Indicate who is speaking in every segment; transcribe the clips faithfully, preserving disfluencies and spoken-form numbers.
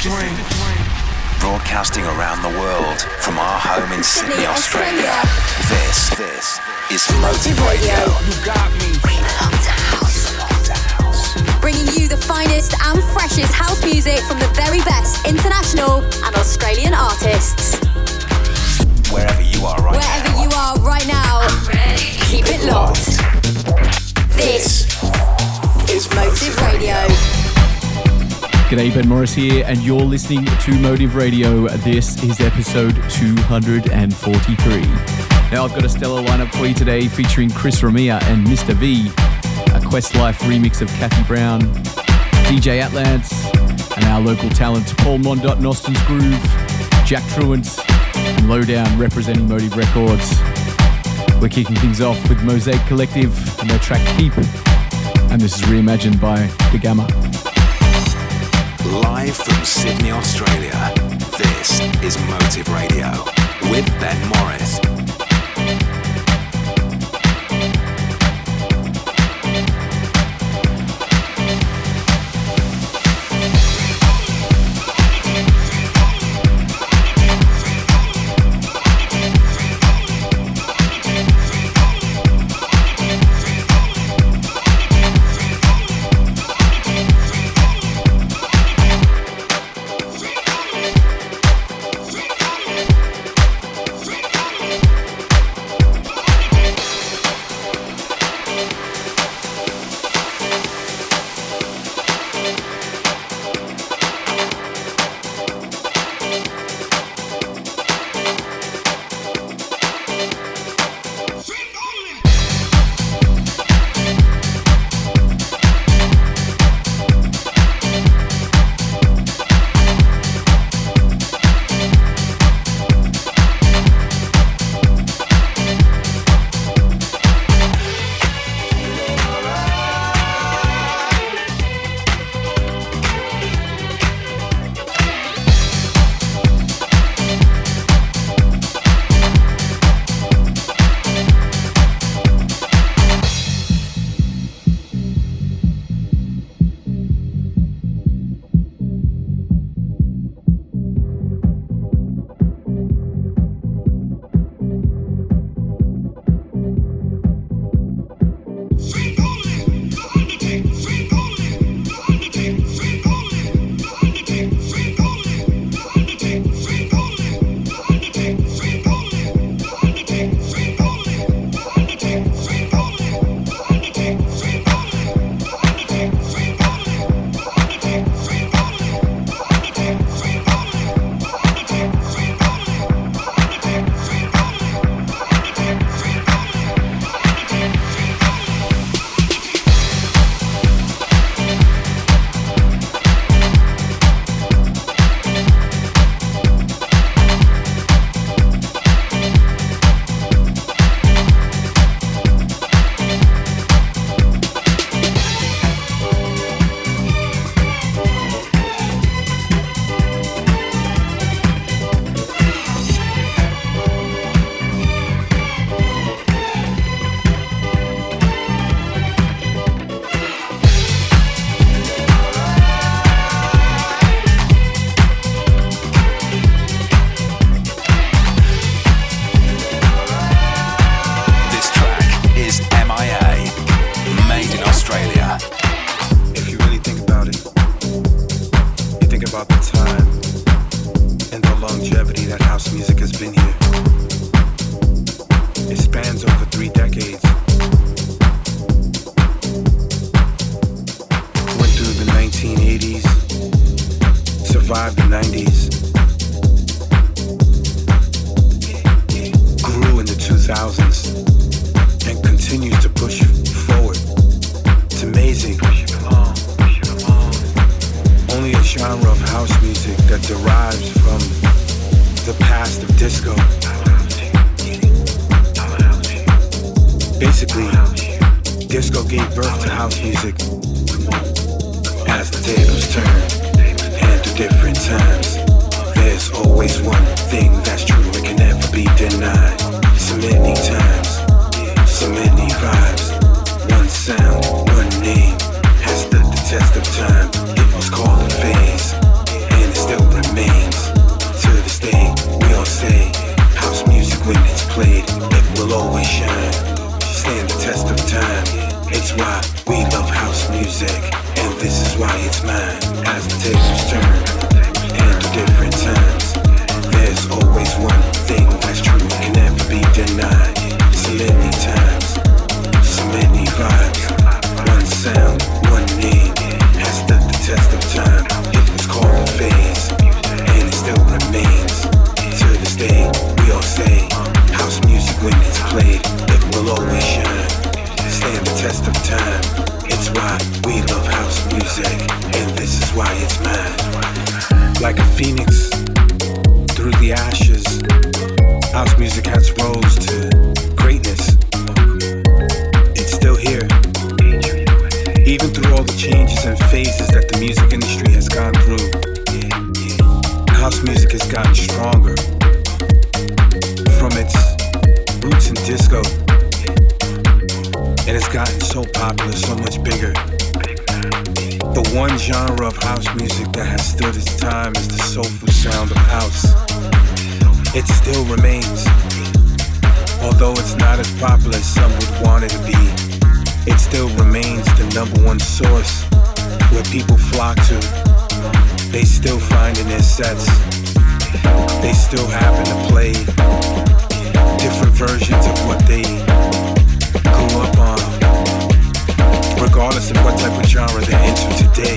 Speaker 1: Broadcasting around the world from our home in Sydney, Australia. This, this is Motive Radio.
Speaker 2: You got me.
Speaker 3: We belong to house. Bringing you the finest and freshest house music from the very best international and Australian artists.
Speaker 1: Wherever you are right
Speaker 3: Wherever
Speaker 1: now.
Speaker 3: you are right now, keep it locked. This is Motive Radio.
Speaker 4: G'day, Ben Morris here, and you're listening to Motive Radio. This is episode two hundred forty-three. Now, I've got a stellar lineup for you today featuring Chris Ramia and Mister V, a Questlife remix of Kathy Brown, D J Atlance, and our local talent Paul Mondot and Austin's Groove, Jack Truant, and Lowdown representing Motive Records. We're kicking things off with Mosaic Collective and their track Keep, and this is reimagined by The Gamma.
Speaker 1: Live from Sydney, Australia, this is Motive Radio with Ben Morris.
Speaker 5: Test of time, it was called a phase, and it's still
Speaker 2: it's mine. As the tables turn and to different times, there's always one thing that's true and can never be denied. So many times, so many vibes, one sound, one name has stood the test of time. It was called a phase, and it still remains. To this day, we all say, house music when it's played, it will always shine, stand the test of time. It's why we love house music, and this is why it's mine. Like a phoenix through the ashes, house music has rose to greatness. It's still here, even through all the changes and phases that the music industry has gone through. House music has gotten stronger from its roots in disco, and it's gotten so popular, so much bigger. The one genre of house music that has stood its time is the soulful sound of house. It still remains, although it's not as popular as some would want it to be. It still remains the number one source where people flock to. They still find in their sets, they still happen to play different versions of what they grew up on, regardless of what type of genre they're into today.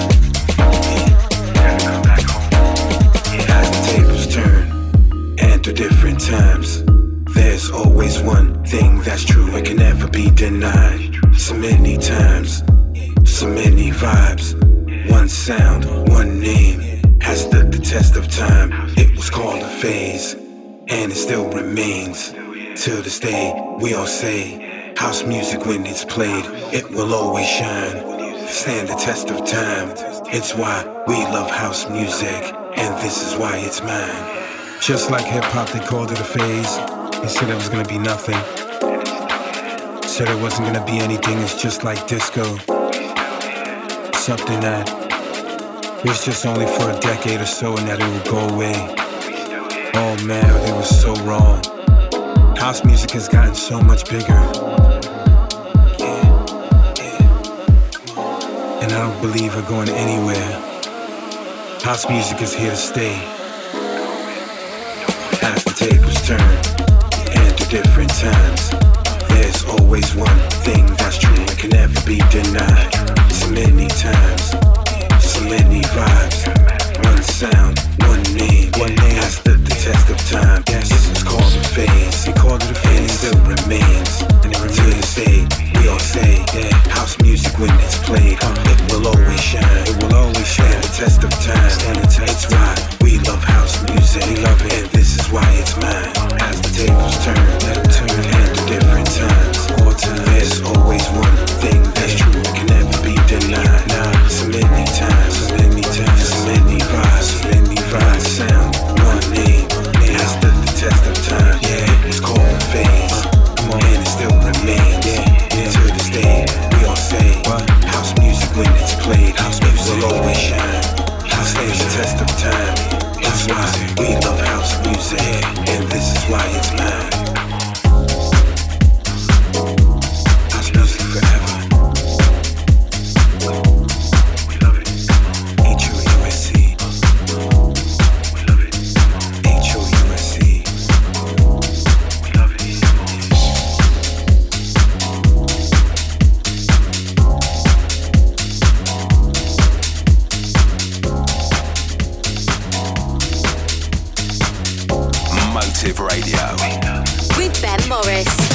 Speaker 2: As the tables turn and to different times, there's always one thing that's true and can never be denied. So many times, so many vibes, one sound, one name has stood the test of time. It was called a phase, and it still remains. To this day, we all say, house music when it's played, it will always shine, stand the test of time. It's why we love house music, and this is why it's mine. Just like hip-hop, they called it a phase. They said it was gonna be nothing. Said it wasn't gonna be anything, it's just like disco. Something that was just only for a decade or so and that it would go away. Oh man, they were so wrong. House music has gotten so much bigger. Yeah, yeah. And I don't believe we're going anywhere. House music is here to stay. As the tables turn and to different times, there's always one thing that's true and can never be denied. So many times, so many vibes, one sound, one name, one name has stood the test of time. Yes, this was called a phase. They called it a phase, and it still remains. And it remains to this day. We all say, yeah, house music when it's played, it will always shine. It will always stand the test of time. Stand the test. It's why we love house music. We love it, and this is why it's mine. As the tables turn, let them turn and to different times. All time, there's always one thing that's true and can never be denied. Nah, so many times, so many times, so many vibes, so many vibes. Sound, one name, has stood the test of time. Yeah, it's called a phase, come on, and it still remains. Yeah, yeah. To this day, we all say, what? House music when it's played, house music will always shine. House stands the test of time. That's why we love house music, and this is why it's mine. House music forever. We love it. H O U S C. We love it. H O U S C. We love it.
Speaker 1: Motive Radio
Speaker 3: with Ben Morris.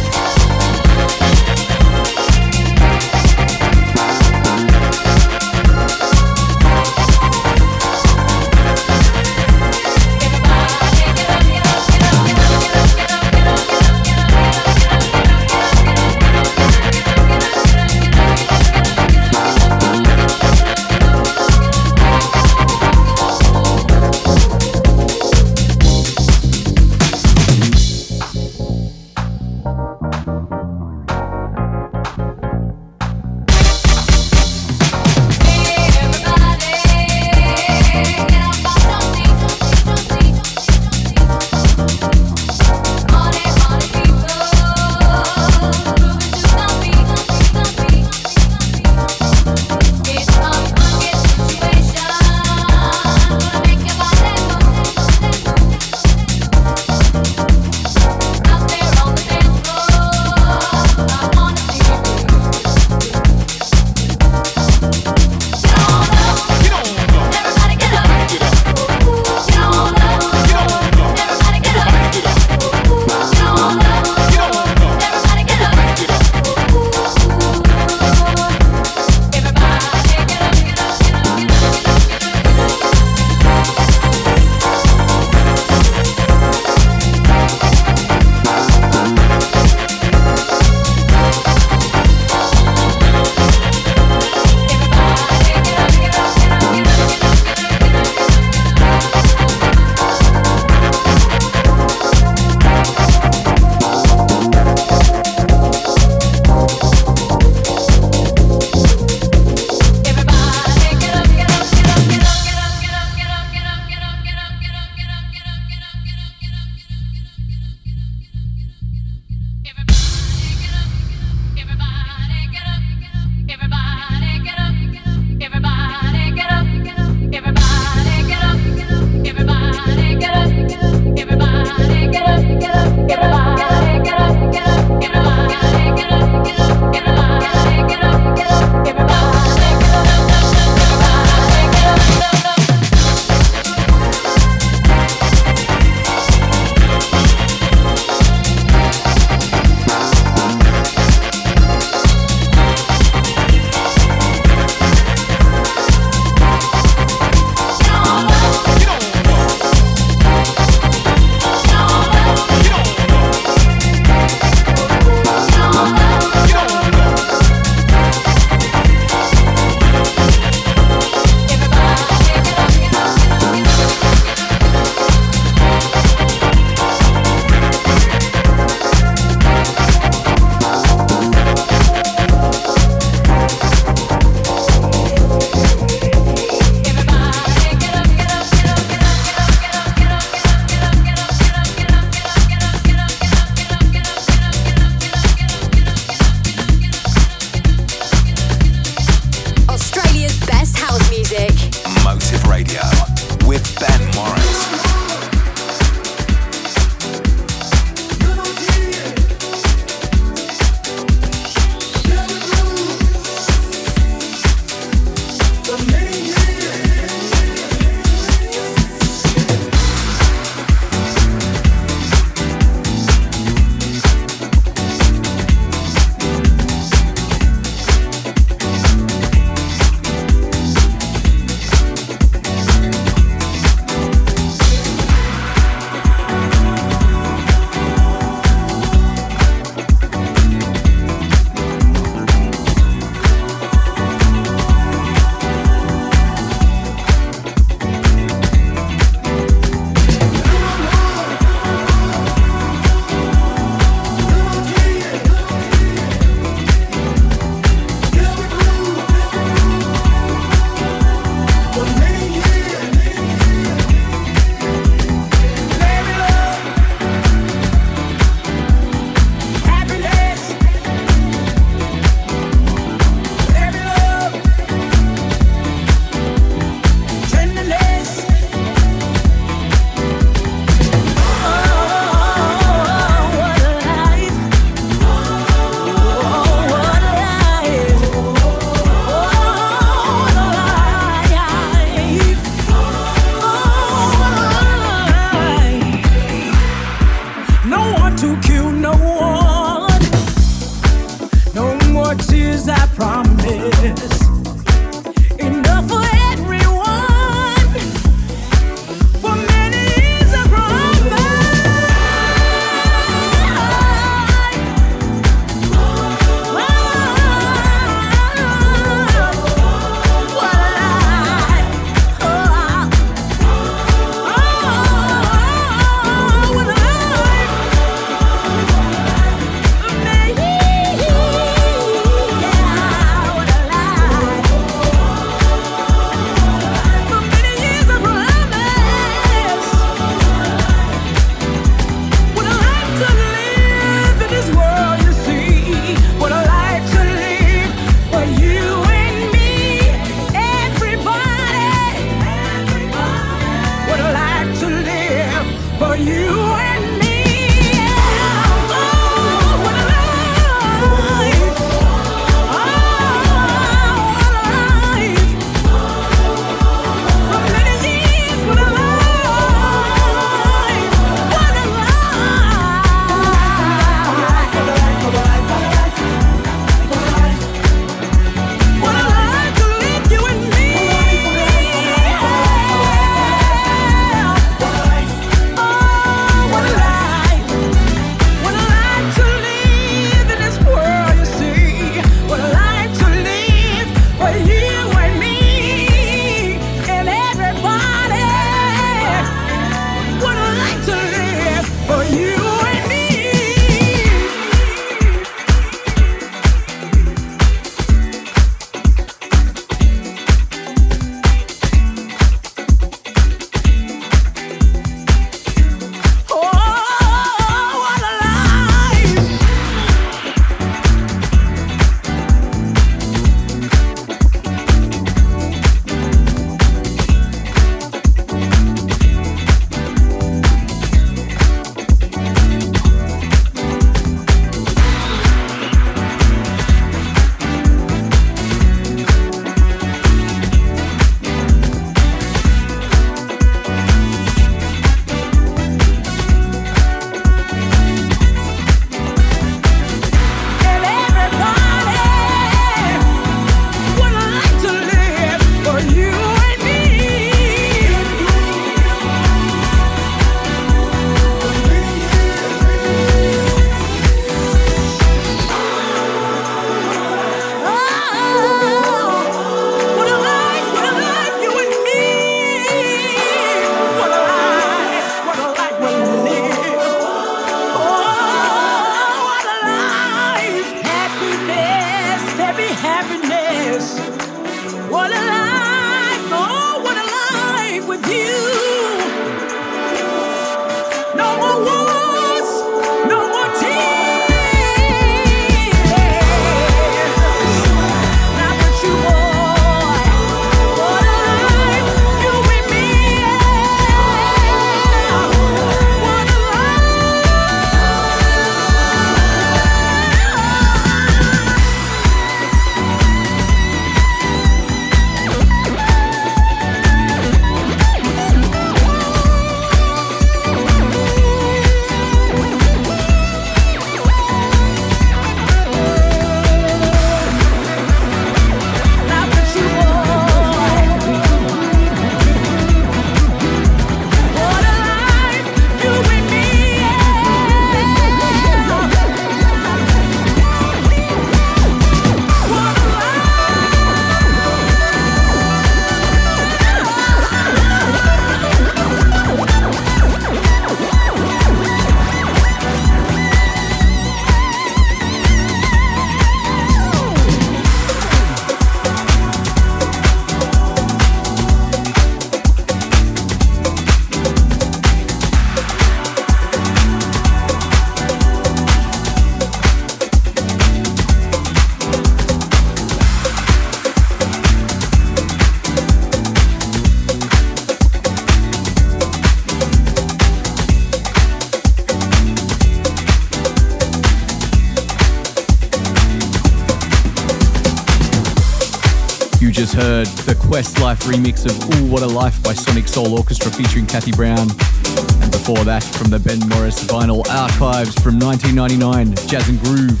Speaker 4: just heard the Questlife remix of Ooh What a Life by Sonic Soul Orchestra featuring Kathy Brown. And before that, from the Ben Morris vinyl archives from nineteen ninety-nine, Jazz and Groove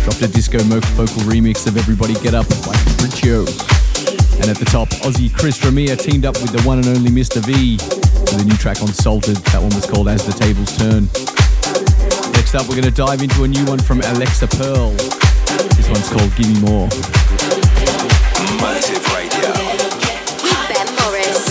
Speaker 4: dropped a disco vocal remix of Everybody Get Up by Fabrizio. And at the top, Aussie Chris Ramia teamed up with the one and only Mister V with a new track on Salted. That one was called As the Tables Turn. Next up, we're going to dive into a new one from Alexa Pearl. This one's called Gimme More.
Speaker 1: Motive Radio.
Speaker 3: With Ben Morris.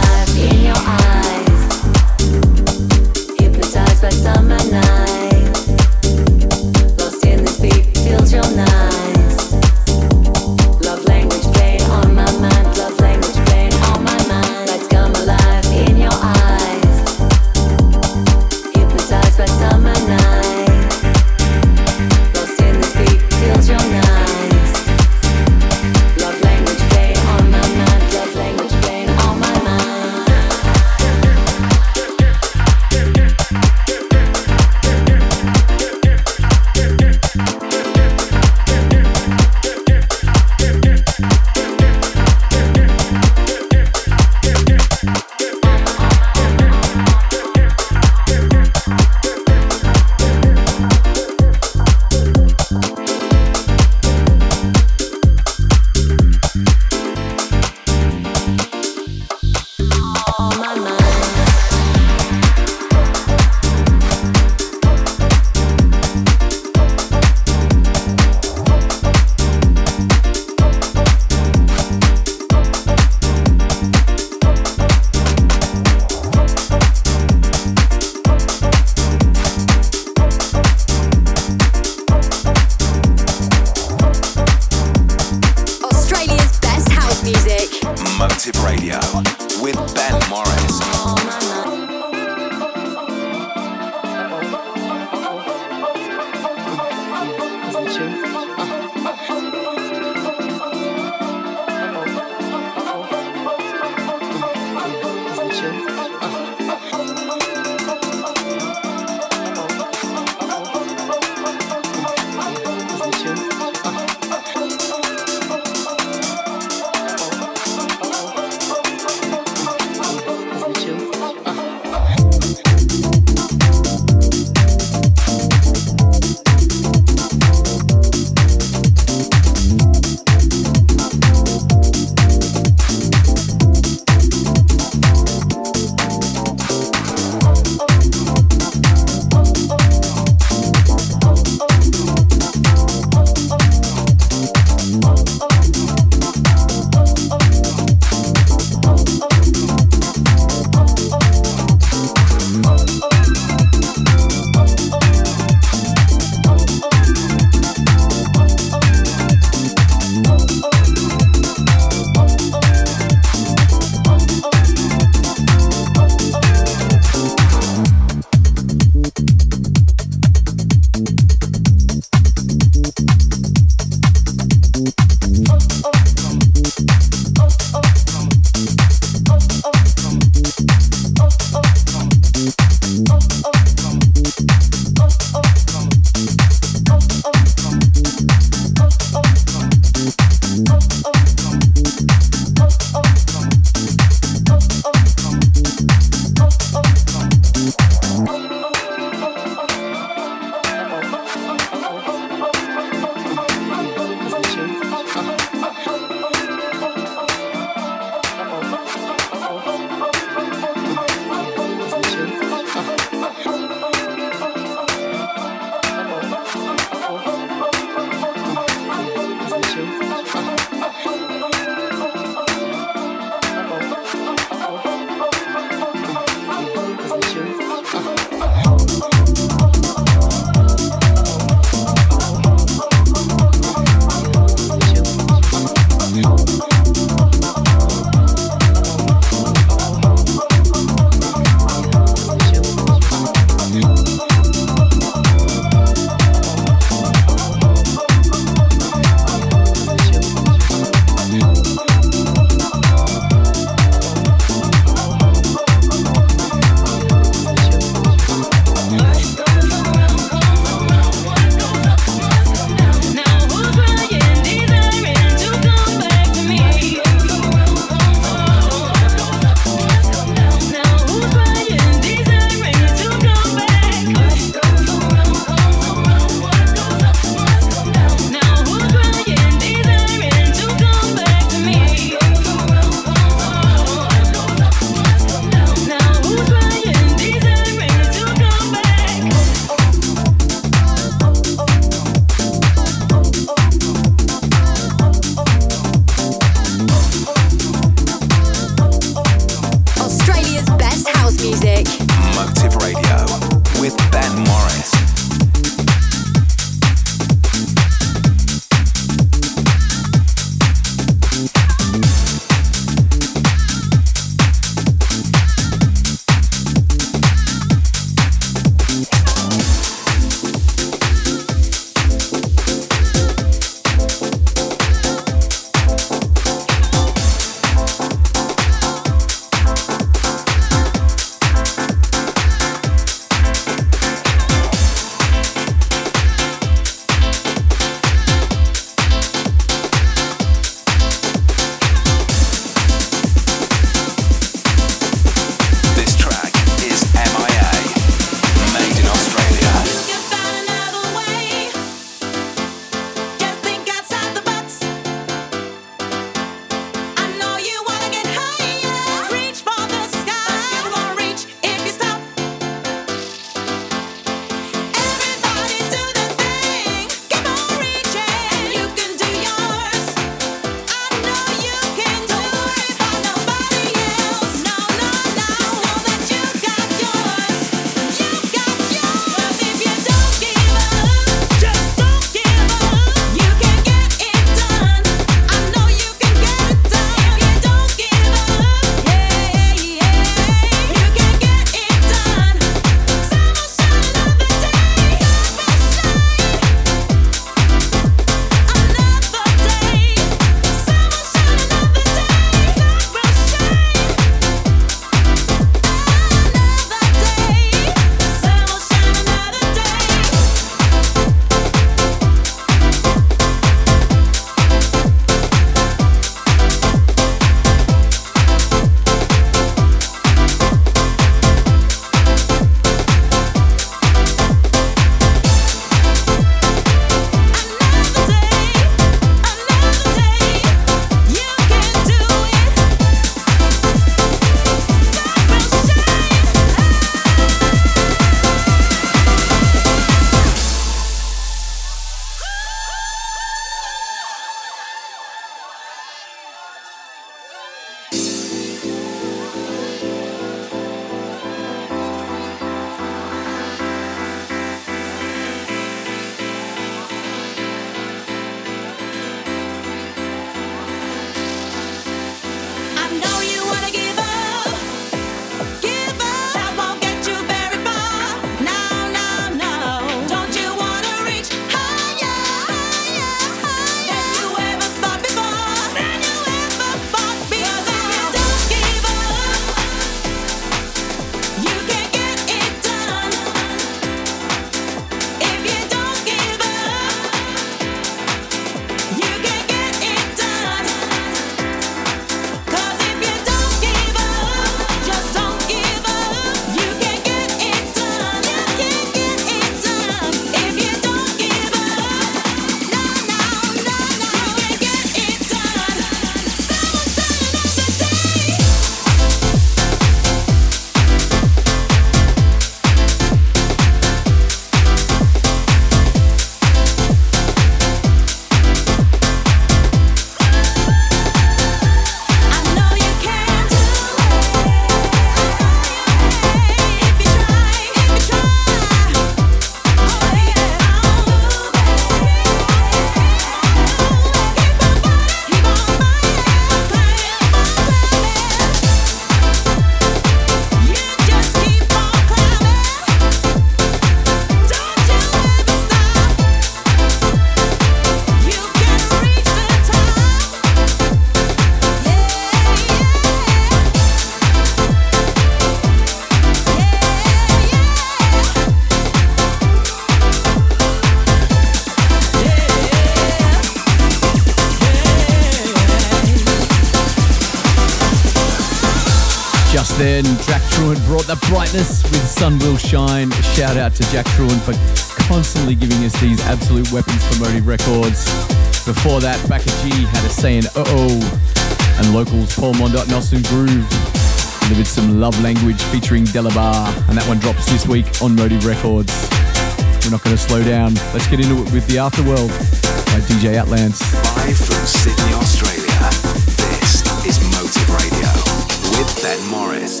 Speaker 4: then, Jack Truant brought the brightness with Sun Will Shine. Shout out to Jack Truant for constantly giving us these absolute weapons for Motive Records. Before that, Baka G had a saying uh-oh. And locals Paul Mondot, Nelson Groove delivered some Love Language featuring Delabar. And that one drops this week on Motive Records. We're not going to slow down. Let's get into it with The Afterworld by D J Atlance.
Speaker 1: Live from Sydney, Australia, this is Motive Radio with Ben Morris.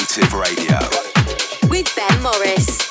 Speaker 1: Motive Radio.
Speaker 3: With Ben Morris.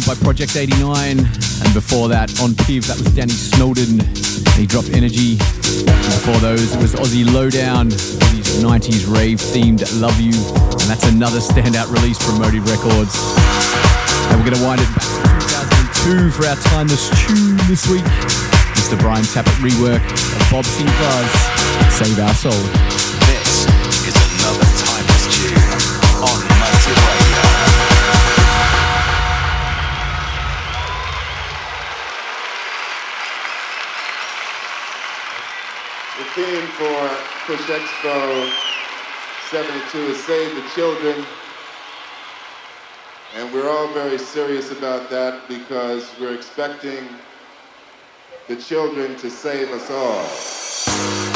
Speaker 4: by Project eighty-nine. And before that, on P I V, that was Danny Snowden. He dropped Energy. And before those, it was Aussie Lowdown with his nineties rave-themed Love You. And that's another standout release from Motive Records. And we're going to wind it back to two thousand two for our Timeless Tune this week. Mister Brian Tappert rework of Bob Sinclair's Save Our Soul.
Speaker 1: This is another Timeless Tune on Motive Radio.
Speaker 5: The theme for Push Expo seventy-two is Save the Children. And we're all very serious about that because we're expecting the children to save us all.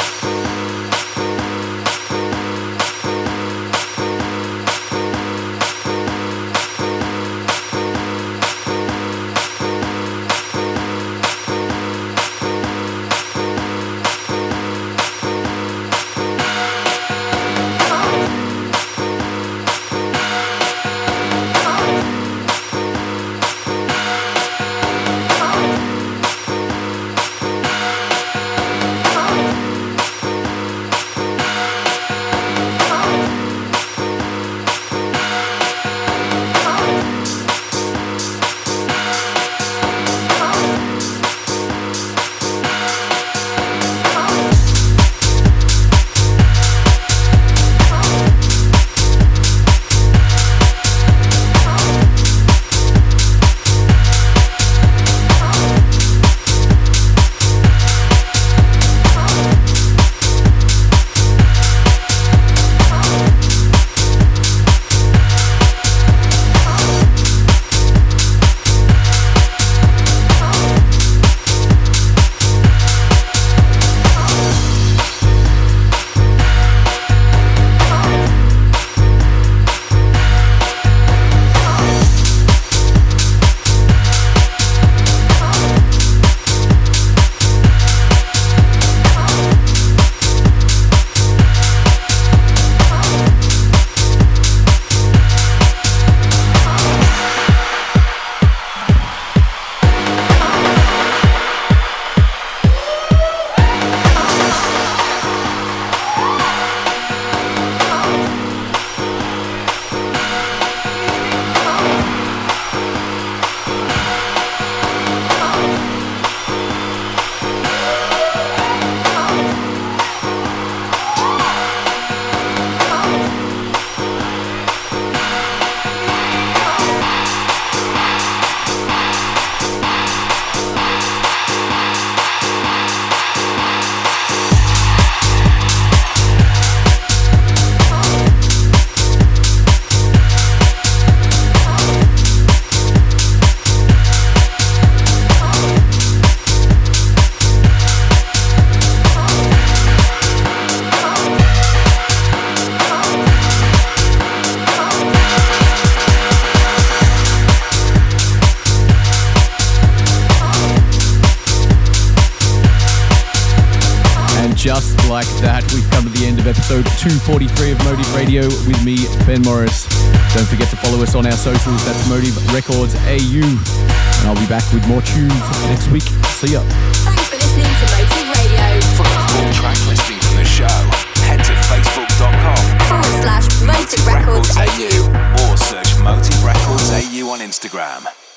Speaker 4: Just like that, we've come to the end of episode two forty-three of Motive Radio with me, Ben Morris. Don't forget to follow us on our socials. That's Motive Records A U. And I'll be back with more tunes next week. See ya.
Speaker 3: Thanks for listening to Motive Radio.
Speaker 1: For a full track listing from the show, head to facebook.com
Speaker 3: Forward slash Motive Records A U.
Speaker 1: or search Motive Records A U on Instagram.